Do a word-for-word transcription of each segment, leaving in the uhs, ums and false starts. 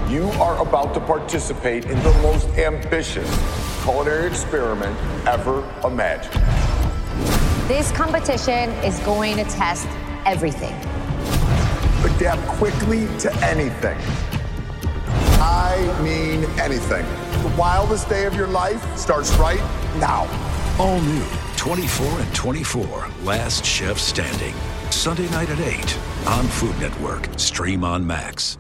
You are about to participate in the most ambitious culinary experiment ever imagined. This competition is going to test everything. Adapt quickly to anything. I mean anything. The wildest day of your life starts right now. All new twenty-four and twenty-four, Last Chef Standing. Sunday night at eight on Food Network. Stream on Max.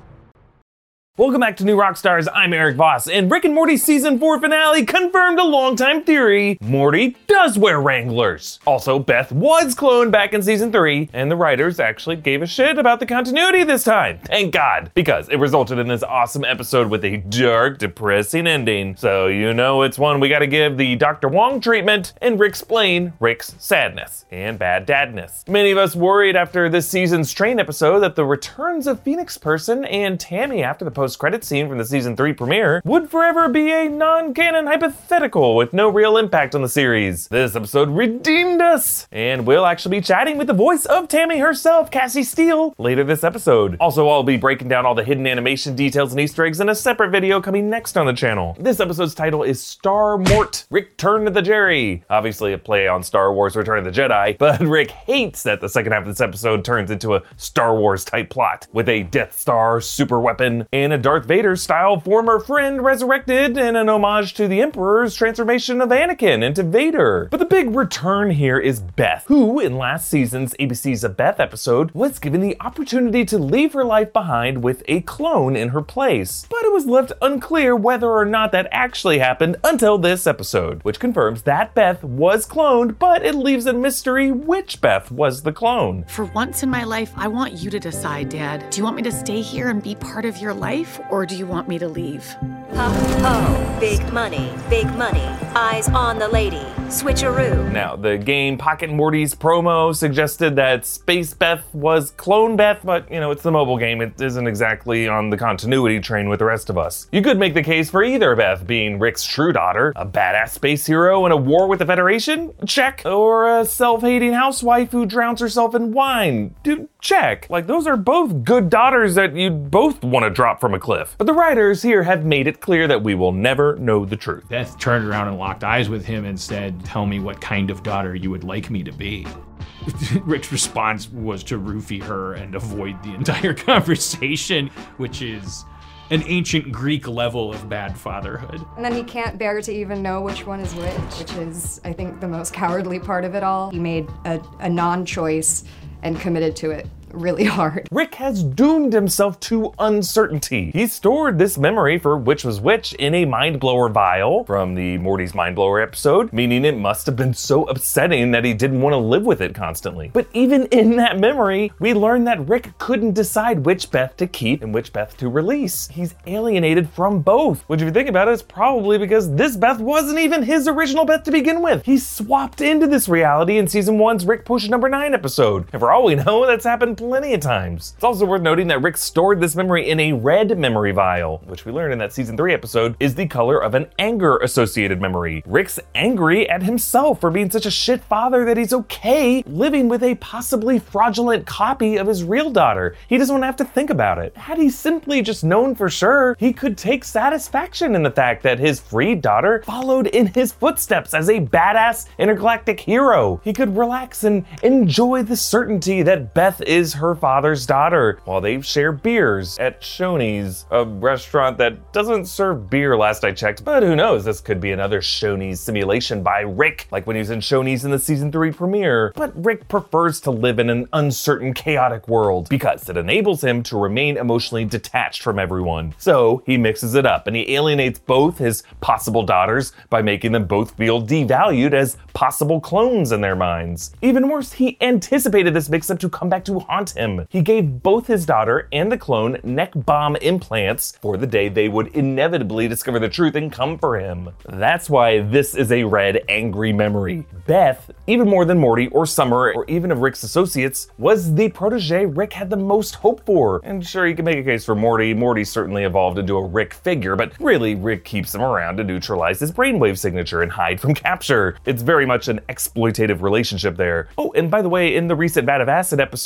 Welcome back to New Rockstars. I'm Eric Voss, and Rick and Morty's season four finale confirmed a longtime theory: Morty does wear Wranglers. Also, Beth was cloned back in season three, and the writers actually gave a shit about the continuity this time. Thank God, because it resulted in this awesome episode with a dark, depressing ending. So you know it's one we gotta give the Doctor Wong treatment and explain Rick's sadness and bad dadness. Many of us worried after this season's train episode that the returns of Phoenix Person and Tammy after the post credit scene from the season three premiere would forever be a non-canon hypothetical with no real impact on the series. This episode redeemed us, and we'll actually be chatting with the voice of Tammy herself, Cassie Steele, later this episode. Also, I'll be breaking down all the hidden animation details and Easter eggs in a separate video coming next on the channel. This episode's title is Star Mort, Return to the Jerry. Obviously a play on Star Wars Return of the Jedi, but Rick hates that the second half of this episode turns into a Star Wars type plot with a Death Star super weapon and a Darth Vader-style former friend resurrected in an homage to the Emperor's transformation of Anakin into Vader. But the big return here is Beth, who in last season's A B C's A Beth episode was given the opportunity to leave her life behind with a clone in her place. But it was left unclear whether or not that actually happened until this episode, which confirms that Beth was cloned, but it leaves a mystery which Beth was the clone. For once in my life, I want you to decide, Dad. Do you want me to stay here and be part of your life, or do you want me to leave? Ho, ho, big money, big money, eyes on the lady, switcheroo. Now, the game Pocket Morty's promo suggested that Space Beth was Clone Beth, but, you know, it's the mobile game. It isn't exactly on the continuity train with the rest of us. You could make the case for either Beth being Rick's true daughter, a badass space hero in a war with the Federation? Check. Or a self-hating housewife who drowns herself in wine? Dude, check. Like, those are both good daughters that you'd both want to drop from a cliff. But the writers here have made it clear that we will never know the truth. Beth turned around and locked eyes with him and said, "Tell me what kind of daughter you would like me to be." Rick's response was to roofie her and avoid the entire conversation, which is an ancient Greek level of bad fatherhood. And then he can't bear to even know which one is which, which is, I think, the most cowardly part of it all. He made a, a non-choice and committed to it really hard. Rick has doomed himself to uncertainty. He stored this memory for which was which in a mind blower vial from the Morty's Mind Blower episode, meaning it must have been so upsetting that he didn't want to live with it constantly. But even in that memory, we learn that Rick couldn't decide which Beth to keep and which Beth to release. He's alienated from both, which if you think about it, is probably because this Beth wasn't even his original Beth to begin with. He swapped into this reality in season one's Rick Push number nine episode. And for all we know, that's happened plenty of times. It's also worth noting that Rick stored this memory in a red memory vial, which we learned in that season three episode is the color of an anger associated memory. Rick's angry at himself for being such a shit father that he's okay living with a possibly fraudulent copy of his real daughter. He doesn't want to have to think about it. Had he simply just known for sure, he could take satisfaction in the fact that his freed daughter followed in his footsteps as a badass intergalactic hero. He could relax and enjoy the certainty that Beth is her father's daughter while they share beers at Shoney's, a restaurant that doesn't serve beer last I checked, but who knows, this could be another Shoney's simulation by Rick, like when he was in Shoney's in the season three premiere. But Rick prefers to live in an uncertain, chaotic world because it enables him to remain emotionally detached from everyone. So he mixes it up and he alienates both his possible daughters by making them both feel devalued as possible clones in their minds. Even worse, he anticipated this mix-up to come back to haunt him. He gave both his daughter and the clone neck bomb implants for the day they would inevitably discover the truth and come for him. That's why this is a red, angry memory. Beth, even more than Morty or Summer or even of Rick's associates, was the protege Rick had the most hope for. And sure, you can make a case for Morty. Morty certainly evolved into a Rick figure, but really, Rick keeps him around to neutralize his brainwave signature and hide from capture. It's very much an exploitative relationship there. Oh, and by the way, in the recent Vat of Acid episode, in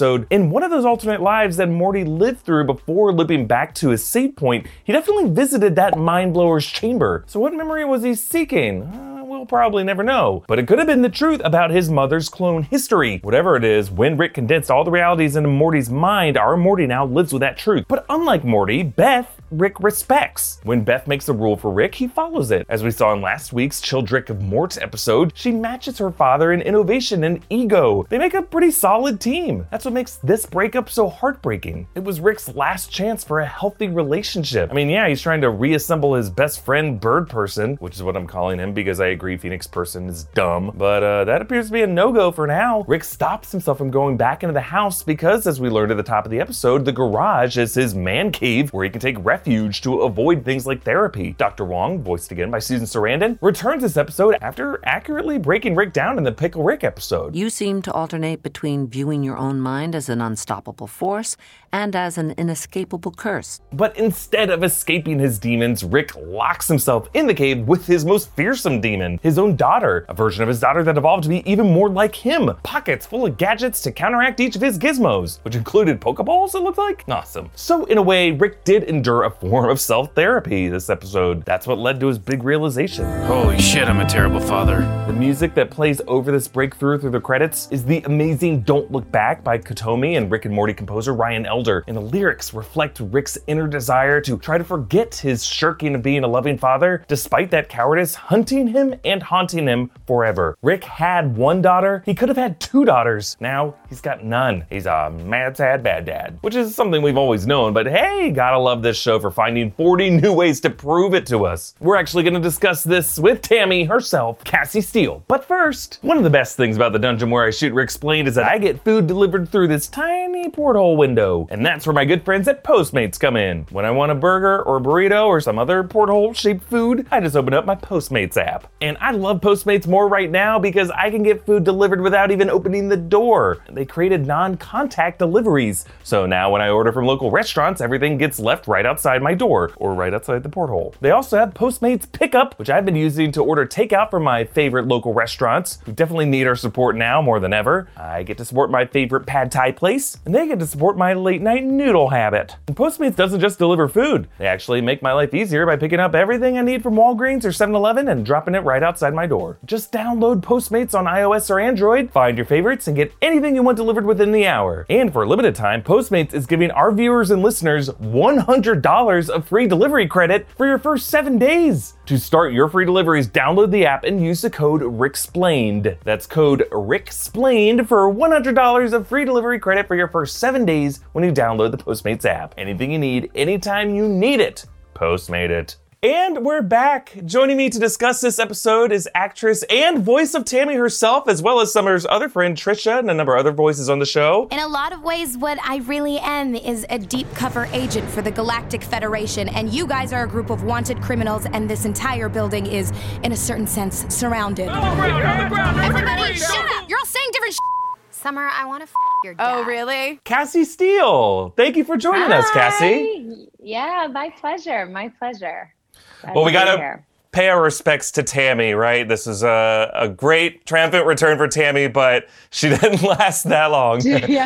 in one of those alternate lives that Morty lived through before looping back to his save point, he definitely visited that Mind Blower's chamber. So what memory was he seeking? Uh, We'll probably never know. But it could have been the truth about his mother's clone history. Whatever it is, when Rick condensed all the realities into Morty's mind, our Morty now lives with that truth. But unlike Morty, Beth, Rick respects. When Beth makes a rule for Rick, he follows it. As we saw in last week's Childrick of Mort episode, she matches her father in innovation and ego. They make a pretty solid team. That's what makes this breakup so heartbreaking. It was Rick's last chance for a healthy relationship. I mean, yeah, he's trying to reassemble his best friend Bird Person, which is what I'm calling him because I agree Phoenix Person is dumb, but uh, that appears to be a no-go for now. Rick stops himself from going back into the house because, as we learned at the top of the episode, the garage is his man cave where he can take refuge to avoid things like therapy. Doctor Wong, voiced again by Susan Sarandon, returns this episode after accurately breaking Rick down in the Pickle Rick episode. You seem to alternate between viewing your own mind as an unstoppable force and as an inescapable curse. But instead of escaping his demons, Rick locks himself in the cave with his most fearsome demon, his own daughter, a version of his daughter that evolved to be even more like him. Pockets full of gadgets to counteract each of his gizmos, which included Pokeballs, it looked like? Awesome. So in a way, Rick did endure a form of self-therapy this episode. That's what led to his big realization. Holy shit, I'm a terrible father. The music that plays over this breakthrough through the credits is the amazing Don't Look Back by Kotomi and Rick and Morty composer Ryan Elder, and the lyrics reflect Rick's inner desire to try to forget his shirking of being a loving father, despite that cowardice hunting him and haunting him forever. Rick had one daughter, he could have had two daughters. Now he's got none. He's a mad, sad, bad dad, which is something we've always known, but hey, gotta love this show for finding forty new ways to prove it to us. We're actually gonna discuss this with Tammy herself, Cassie Steele. But first, one of the best things about the dungeon where I shoot Rick Explained is that I get food delivered through this tiny porthole window, and that's where my good friends at Postmates come in. When I want a burger or a burrito or some other porthole-shaped food, I just open up my Postmates app. And I love Postmates more right now because I can get food delivered without even opening the door. They created non-contact deliveries. So now when I order from local restaurants, everything gets left right outside my door or right outside the porthole. They also have Postmates Pickup, which I've been using to order takeout from my favorite local restaurants, who definitely need our support now more than ever. I get to support my favorite pad thai place, and they get to support my late night noodle habit. And Postmates doesn't just deliver food. They actually make my life easier by picking up everything I need from Walgreens or seven eleven and dropping it right outside my door. Just download Postmates on iOS or Android, find your favorites, and get anything you want delivered within the hour. And for a limited time, Postmates is giving our viewers and listeners one hundred dollars of free delivery credit for your first seven days. To start your free deliveries, download the app and use the code RICKSPLAINED. That's code RICKSPLAINED for one hundred dollars of free delivery credit for your first seven days when you download the Postmates app. Anything you need, anytime you need it, Postmate it. And we're back. Joining me to discuss this episode is actress and voice of Tammy herself, as well as Summer's other friend Trisha and a number of other voices on the show. In a lot of ways, what I really am is a deep cover agent for the Galactic Federation, and you guys are a group of wanted criminals, and this entire building is, in a certain sense, surrounded. Everybody, shut up! You're all saying different sh- Summer, I want to f*** your dad. Oh, really? Cassie Steele. Thank you for joining Hi. us, Cassie. Yeah, my pleasure. My pleasure. Glad Well, we to be gotta here. pay our respects to Tammy, right? This is a, a great triumphant return for Tammy, but she didn't last that long. yeah.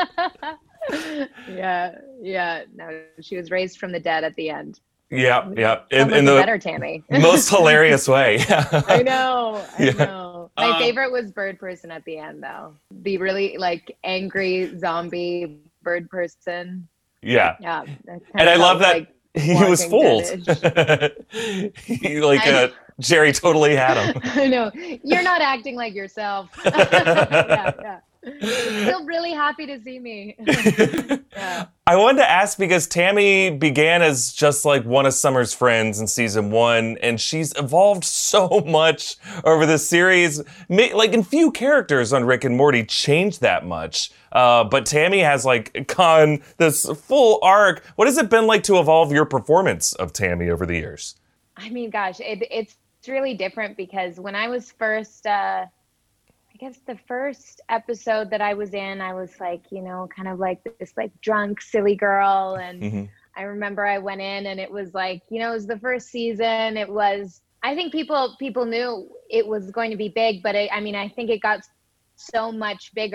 yeah. Yeah. No, she was raised from the dead at the end. Yeah, yeah. In, In, in the better Tammy. most hilarious way. I know. I Yeah. know. My Um, favorite was Bird Person at the end, though. The really like angry zombie bird person. Yeah. Yeah. that And I kinda love felt that like he was Walking fooled. Dead-ish. he, like, I- uh, Jerry totally had him. I know. You're not acting like yourself. yeah, yeah. Still really happy to see me. yeah. I wanted to ask because Tammy began as just like one of Summer's friends in season one, and she's evolved so much over the series. Ma- Like, and few characters on Rick and Morty changed that much. Uh, but Tammy has like gone this full arc. What has it been like to evolve your performance of Tammy over the years? I mean, gosh, it, it's really different because when I was first, uh, I guess the first episode that I was in, I was like, you know, kind of like this like drunk, silly girl. And Mm-hmm. I remember I went in and it was like, you know, it was the first season. It was, I think people, people knew it was going to be big, but it, I mean, I think it got so much bigger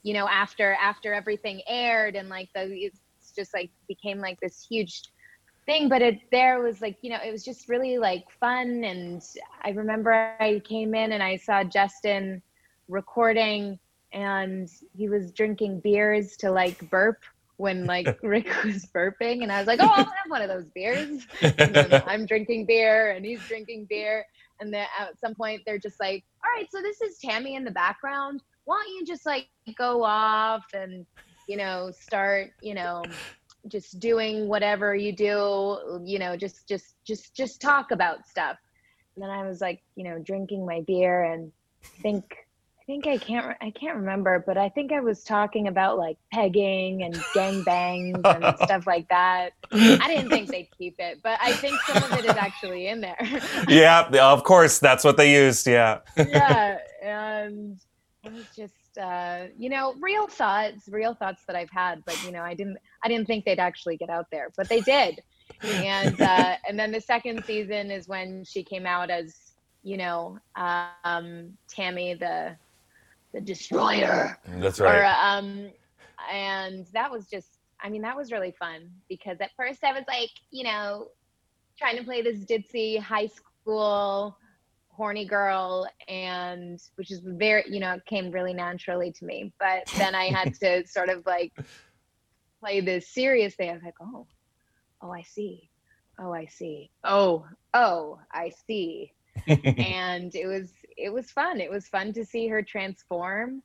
you know, after after everything aired and like the it's just like became like this huge thing. But it there was like, you know, it was just really like fun. And I remember I came in and I saw Justin recording, and he was drinking beers to like burp when like Rick was burping, and I was like, oh, I'll have one of those beers. And then I'm drinking beer and he's drinking beer, and then at some point they're just like, all right, so this is Tammy in the background, why don't you just like go off and, you know, start, you know, just doing whatever you do, you know, just just just just talk about stuff. And then I was like, you know, drinking my beer, and I think I think I can't I can't remember, but I think I was talking about like pegging and gangbangs and stuff like that. I didn't think they'd keep it, but I think some of it is actually in there. Yeah, of course, that's what they used. Yeah. Yeah, and it was just uh, you know, real thoughts, real thoughts that I've had, but you know, I didn't I didn't think they'd actually get out there, but they did. And uh, and then the second season is when she came out as, you know, um, Tammy the the Destroyer. That's right. Or, um, and that was just, I mean, that was really fun, because at first I was like, you know, trying to play this ditzy high school horny girl, and which is very, you know, it came really naturally to me. But then I had to sort of like play this serious thing. I was like, oh, oh, I see. Oh, I see. Oh, oh, I see. And it was it was fun. It was fun to see her transform.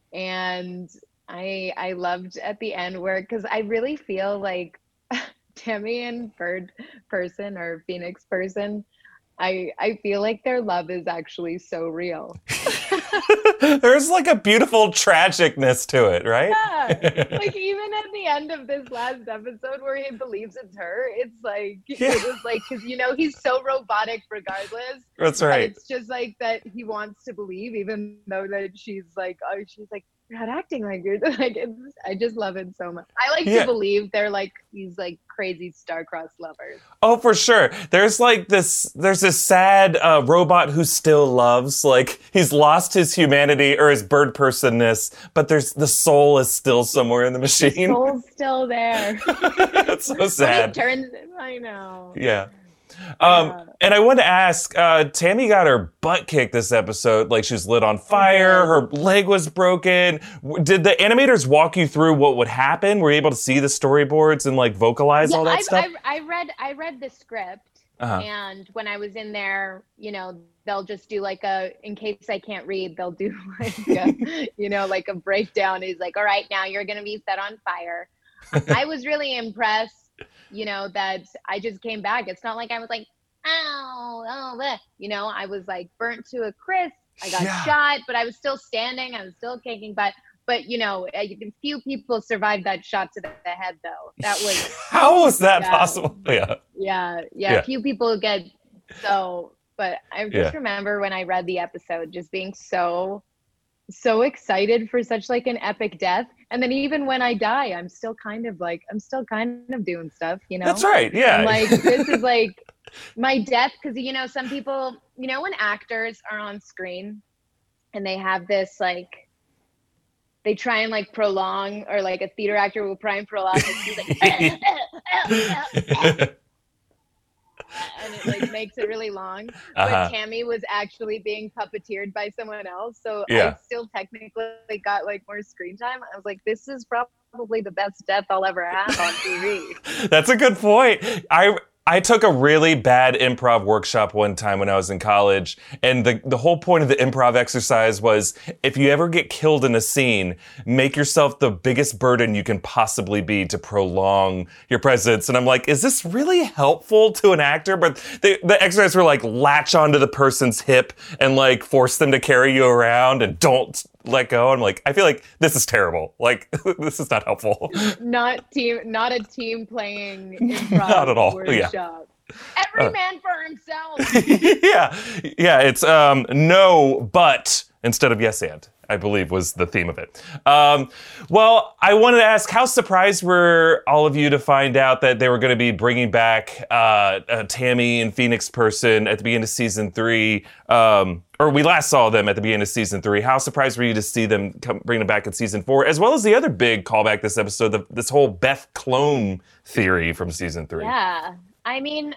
And I I loved at the end where, because I really feel like Tammy and Bird Person or Phoenix Person, I I feel like their love is actually so real. There's like a beautiful tragicness to it, right? Yeah. Like even at the end of this last episode where he believes it's her, it's like, Yeah. it was like, because, you know, he's so robotic regardless. That's right. And it's just like that he wants to believe, even though that she's like, oh, she's like, you're not acting like you're like, it's, I just love it so much. I like Yeah. to believe they're like these like crazy star-crossed lovers. Oh, for sure. There's like this, there's this sad uh, robot who still loves, like he's lost his humanity or his bird personness, but there's the soul is still somewhere in the machine. The soul's still there. That's so sad. But it turns, I know. Yeah. Um, and I wanted to ask, uh, Tammy got her butt kicked this episode. Like she was lit on fire, her leg was broken. W- Did the animators walk you through what would happen? Were you able to see the storyboards and like vocalize all that I, stuff? I, I read I read the script, Uh-huh. and when I was in there, you know, they'll just do like a, in case I can't read, they'll do like a, you know, like a breakdown. He's like, all right, now you're gonna be set on fire. I was really impressed, you know, that I just came back. It's not like I was like, ow, oh, bleh. You know, I was like burnt to a crisp. I got Yeah. shot, but I was still standing. I was still kicking butt. But, you know, a few people survived that shot to the head, though. That was... How was that yeah, possible? Yeah. Yeah, yeah. Yeah. A few people get so... But I just Yeah. remember when I read the episode just being so, so excited for such like an epic death. And then even when I die, I'm still kind of like, I'm still kind of doing stuff, you know? That's right, yeah. I'm like, this is like my death, because, you know, some people, you know, when actors are on screen and they have this like, they try and like prolong, or like a theater actor will try and prolong, and he's like, and it like makes it really long. Uh-huh. But Tammy was actually being puppeteered by someone else, so Yeah. I still technically got like more screen time. I was like, this is probably the best death I'll ever have on T V. That's a good point. I I took a really bad improv workshop one time when I was in college, and the, the whole point of the improv exercise was, if you ever get killed in a scene, make yourself the biggest burden you can possibly be to prolong your presence. And I'm like, is this really helpful to an actor? But the, the exercises were like, latch onto the person's hip and like force them to carry you around and don't let go. I'm like, I feel like this is terrible. Like, this is not helpful. Not team, not a team playing improv Not at all, workshop. yeah. Every Uh. man for himself. yeah, yeah. It's um, no, but instead of yes and. I believe was the theme of it. Um, well, I wanted to ask, how surprised were all of you to find out that they were going to be bringing back uh, a Tammy and Phoenix person at the beginning of season three? Um, or we last saw them at the beginning of season three. How surprised were you to see them come, bring them back in season four, as well as the other big callback this episode, the, this whole Beth clone theory from season three? Yeah, I mean,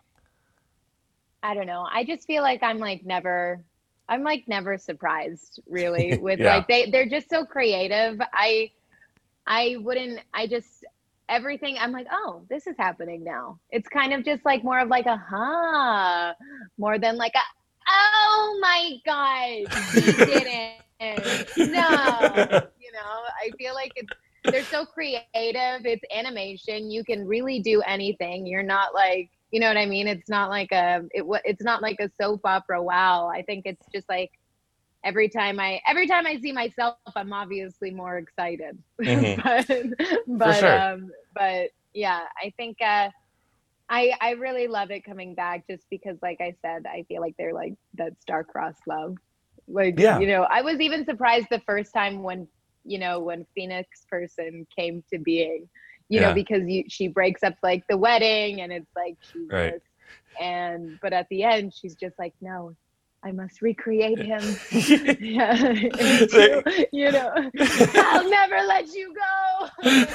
I don't know. I just feel like I'm like never... I'm like never surprised really with Yeah. like they they're just so creative. I I wouldn't I just everything I'm like, oh, this is happening now. It's kind of just like more of like a huh more than like a oh my god, he didn't. No. You know, I feel like it's they're so creative. It's animation. You can really do anything. You're not like You know what I mean? It's not like a it. It's not like a soap opera. Wow. I think it's just like every time I every time I see myself, I'm obviously more excited. Mm-hmm. but but sure. um, but yeah, I think uh, I I really love it coming back just because, like I said, I feel like they're like that star-crossed love. Like Yeah. you know, I was even surprised the first time when you know when Phoenix person came to being. You Yeah. know, because you, she breaks up like the wedding and it's like, she's Right. just, and, but at the end, she's just like, no, I must recreate him. yeah. you, you know, I'll never let you go.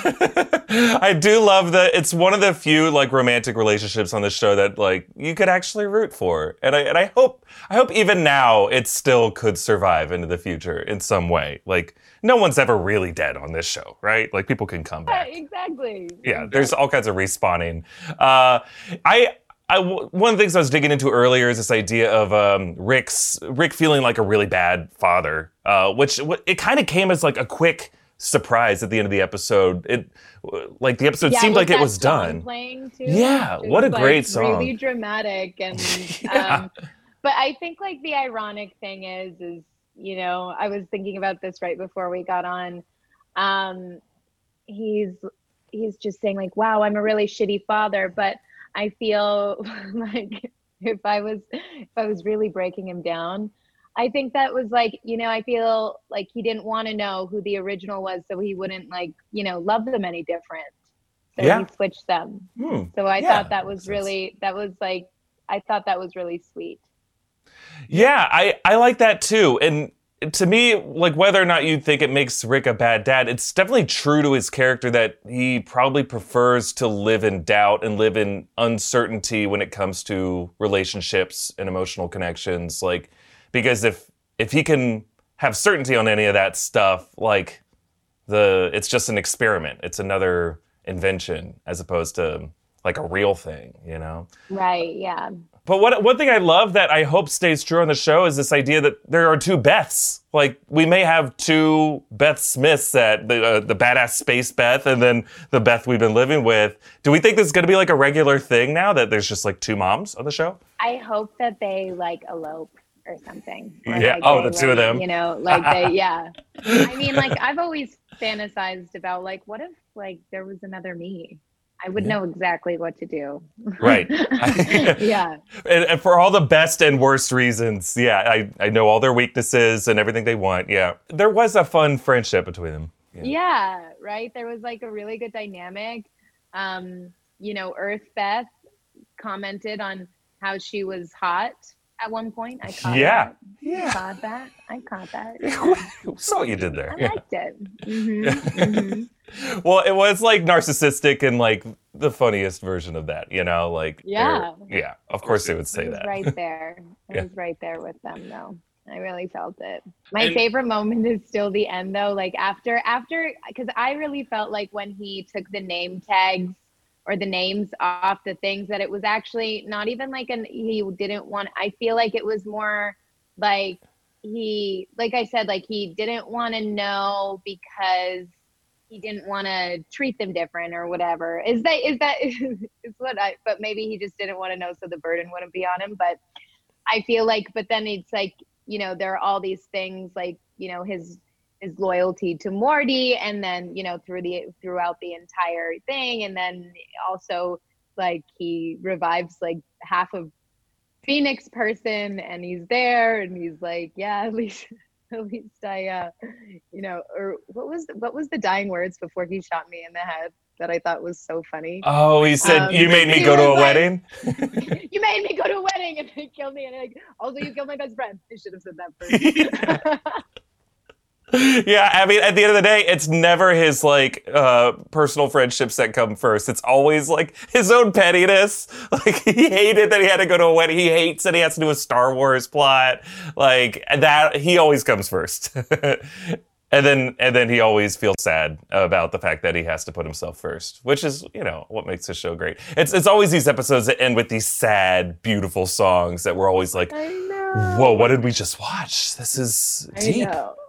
I do love that it's one of the few like romantic relationships on the show that like you could actually root for. And I and I hope I hope even now it still could survive into the future in some way. Like no one's ever really dead on this show, right? Like people can come back. Yeah, exactly. Yeah, there's all kinds of respawning. Uh, I, I, one of the things I was digging into earlier is this idea of um, Rick's Rick feeling like a really bad father, uh, which it kind of came as like a quick surprise at the end of the episode. It like the episode Yeah, seemed with like it that was song done. Playing too, Yeah, just, what a like, great song. Really dramatic and. Yeah. Um, but I think like the ironic thing is, is you know, I was thinking about this right before we got on. Um, he's he's just saying like, wow, I'm a really shitty father, but I feel like if I was if I was really breaking him down, I think that was like, you know, I feel like he didn't want to know who the original was, so he wouldn't like, you know, love them any different. So Yeah. he switched them. Hmm. So I Yeah, thought that was makes sense. really that was like I thought that was really sweet. Yeah, I, I like that too. And to me, like whether or not you think it makes Rick a bad dad, it's definitely true to his character that he probably prefers to live in doubt and live in uncertainty when it comes to relationships and emotional connections. Like, because if if he can have certainty on any of that stuff, like the it's just an experiment. It's another invention as opposed to like a real thing, you know? Right, yeah. But what one thing I love that I hope stays true on the show is this idea that there are two Beths. Like, we may have two Beth Smiths, that the uh, the badass space Beth and then the Beth we've been living with. Do we think this is going to be like a regular thing now, that there's just like two moms on the show? I hope that they like elope or something. Or, Yeah. like, Oh, they, the two of like, them. You know, like they, yeah. I mean, like I've always fantasized about like, what if like there was another me? I would know exactly what to do. Right. yeah. And, and for all the best and worst reasons, yeah, I, I know all their weaknesses and everything they want, yeah. There was a fun friendship between them. Yeah. yeah, right? There was like a really good dynamic. Um, you know, Earth Beth commented on how she was hot at one point. I caught Yeah. that. Yeah. I caught that. I caught that. Saw what you did there. I Yeah. liked it. Mm-hmm. Mm-hmm. Well, it was like narcissistic and like the funniest version of that, you know? Like, Yeah. they're- yeah, of course they would say It was that. right there. It Yeah. was right there with them, though. I really felt it. My And- favorite moment is still the end, though. Like after, after, because I really felt like when he took the name tags or the names off the things, that it was actually not even like an, he didn't want, I feel like it was more like he, like I said, like he didn't want to know because he didn't want to treat them different or whatever. Is that, is that, is what I, but maybe he just didn't want to know so the burden wouldn't be on him. But I feel like, but then it's like, you know, there are all these things like, you know, his, his loyalty to Morty, and then, you know, through the, throughout the entire thing. And then also like he revives like half of Phoenix person and he's there and he's like, yeah, at least, at least I, uh, you know, or what was what was the dying words before he shot me in the head that I thought was so funny? Oh, he said, Um, you made me he go to a was like, wedding? You made me go to a wedding and they killed me. And like, also you killed my best friend. I should have said that first. Yeah, I mean, at the end of the day, it's never his, like, uh, personal friendships that come first. It's always, like, his own pettiness. Like, he hated that he had to go to a wedding. He hates that he has to do a Star Wars plot. Like, that, he always comes first. And then and then he always feels sad about the fact that he has to put himself first, which is, you know, what makes the show great. It's it's always these episodes that end with these sad, beautiful songs that we're always like, I know. Whoa, what did we just watch? This is deep. I know.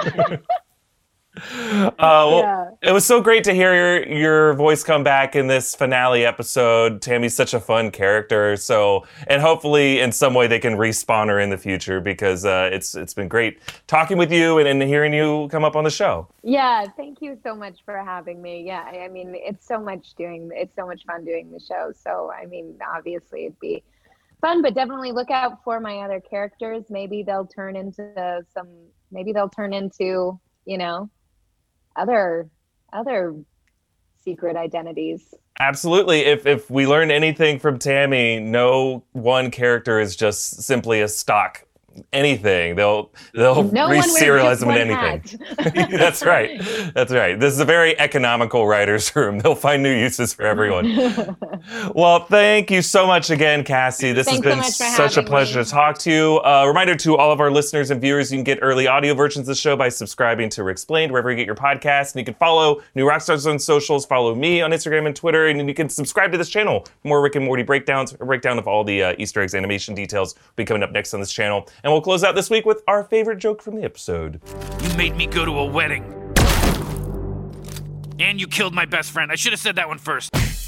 Uh, well, Yeah. It was so great to hear your, your voice come back in this finale episode. Tammy's such a fun character. So, and hopefully in some way they can respawn her in the future because uh, it's it's been great talking with you and, and hearing you come up on the show. Yeah, thank you so much for having me. Yeah, I I mean, it's so much doing, it's so much fun doing the show. So, I mean, obviously it'd be fun, but definitely look out for my other characters. Maybe they'll turn into some, maybe they'll turn into, you know, other other secret identities. Absolutely. If if we learned anything from Tammy, no one character is just simply a stock anything. They'll they'll No one wears re-serialize just them in one anything. That's right. That's right. This is a very economical writer's room. They'll find new uses for everyone. Well, thank you so much again, Cassie. This Thanks has been so much for such a having pleasure me. to talk to you. Uh, reminder to all of our listeners and viewers, you can get early audio versions of the show by subscribing to Rick'splained wherever you get your podcasts. And you can follow New Rockstars on socials, follow me on Instagram and Twitter, and you can subscribe to this channel for more Rick and Morty breakdowns, a breakdown of all the uh, Easter eggs, animation details will be coming up next on this channel. And we'll close out this week with our favorite joke from the episode. You made me go to a wedding. And you killed my best friend. I should have said that one first.